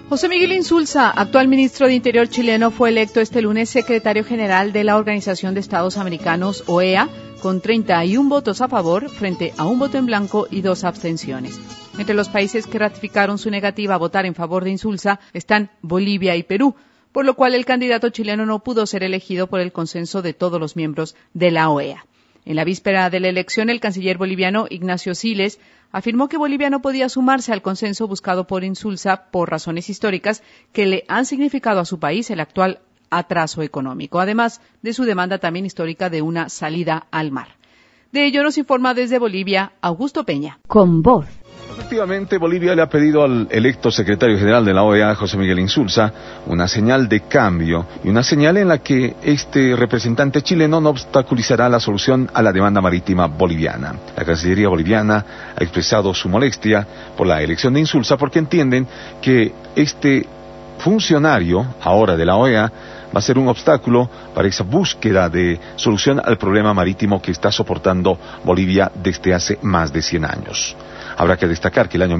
José Miguel Insulza, actual ministro de Interior chileno, fue electo este lunes secretario general de la Organización de Estados Americanos, OEA, con 31 votos a favor frente a un voto en blanco y 2 abstenciones. Entre los países que ratificaron su negativa a votar en favor de Insulza están Bolivia y Perú, por lo cual el candidato chileno no pudo ser elegido por el consenso de todos los miembros de la OEA. En la víspera de la elección, el canciller boliviano Ignacio Siles afirmó que Bolivia no podía sumarse al consenso buscado por Insulza por razones históricas que le han significado a su país el actual atraso económico, además de su demanda también histórica de una salida al mar. De ello nos informa desde Bolivia Augusto Peña. Con voz. Efectivamente, Bolivia le ha pedido al electo secretario general de la OEA, José Miguel Insulza, una señal de cambio y una señal en la que este representante chileno no obstaculizará la solución a la demanda marítima boliviana. La Cancillería boliviana ha expresado su molestia por la elección de Insulza porque entienden que este funcionario, ahora de la OEA, va a ser un obstáculo para esa búsqueda de solución al problema marítimo que está soportando Bolivia desde hace más de 100 años. Habrá que destacar que el año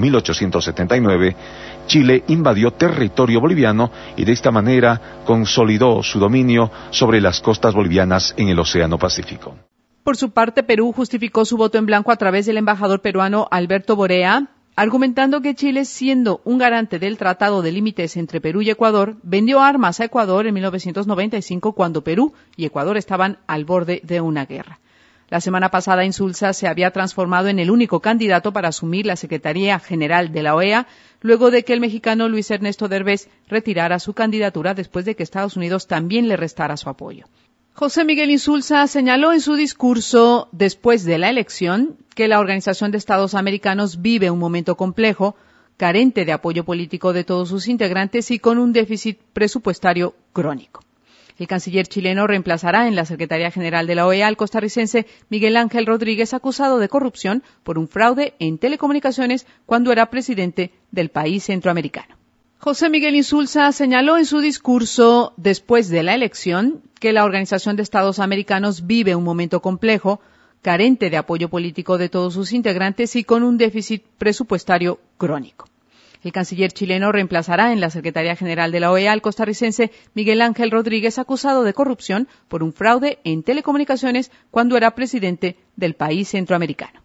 1879 Chile invadió territorio boliviano y de esta manera consolidó su dominio sobre las costas bolivianas en el Océano Pacífico. Por su parte, Perú justificó su voto en blanco a través del embajador peruano Alberto Borea, argumentando que Chile, siendo un garante del Tratado de Límites entre Perú y Ecuador, vendió armas a Ecuador en 1995 cuando Perú y Ecuador estaban al borde de una guerra. La semana pasada, Insulza se había transformado en el único candidato para asumir la Secretaría General de la OEA, luego de que el mexicano Luis Ernesto Derbez retirara su candidatura después de que Estados Unidos también le restara su apoyo. José Miguel Insulza señaló en su discurso después de la elección que la Organización de Estados Americanos vive un momento complejo, carente de apoyo político de todos sus integrantes y con un déficit presupuestario crónico. El canciller chileno reemplazará en la Secretaría General de la OEA al costarricense Miguel Ángel Rodríguez, acusado de corrupción por un fraude en telecomunicaciones cuando era presidente del país centroamericano. José Miguel Insulza señaló en su discurso después de la elección que la Organización de Estados Americanos vive un momento complejo, carente de apoyo político de todos sus integrantes y con un déficit presupuestario crónico. El canciller chileno reemplazará en la Secretaría General de la OEA al costarricense Miguel Ángel Rodríguez, acusado de corrupción por un fraude en telecomunicaciones cuando era presidente del país centroamericano.